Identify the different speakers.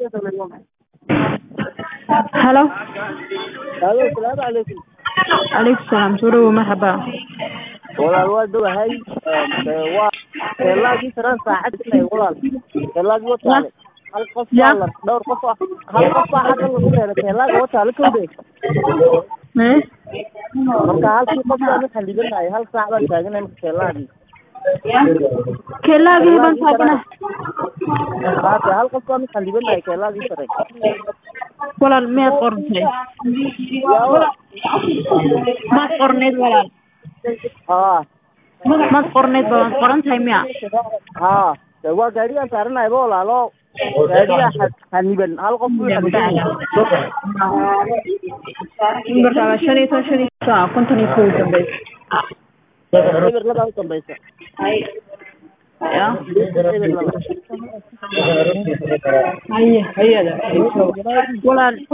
Speaker 1: هلو
Speaker 2: الو السلام عليكم.
Speaker 1: عليكم السلام سوري مرحبا
Speaker 2: walaal waa dhawahay waa teelaagii saran saacad inay walaal teelaagii wataale hal qof la dhowr qof hal qof hadda lagu reebay teelaaga wataale kowdee marka halkii qof aan xalibanahay hal saac baan taaganahay teelaagii
Speaker 1: baan taaganahay
Speaker 2: hal qof aan xalibanahay teelaagii saray
Speaker 1: walaal meed qornay ma qorneed walaal ما قرنيت بان قرنت هاي ميا
Speaker 2: waa gaarigan saaranahay walaalo gaariga xaniban hal qof uu xaniban
Speaker 1: marka shanita kontoni ku dambeeyay
Speaker 2: eber laba dambeeyay
Speaker 1: ya
Speaker 2: eber laba
Speaker 1: هيا walaal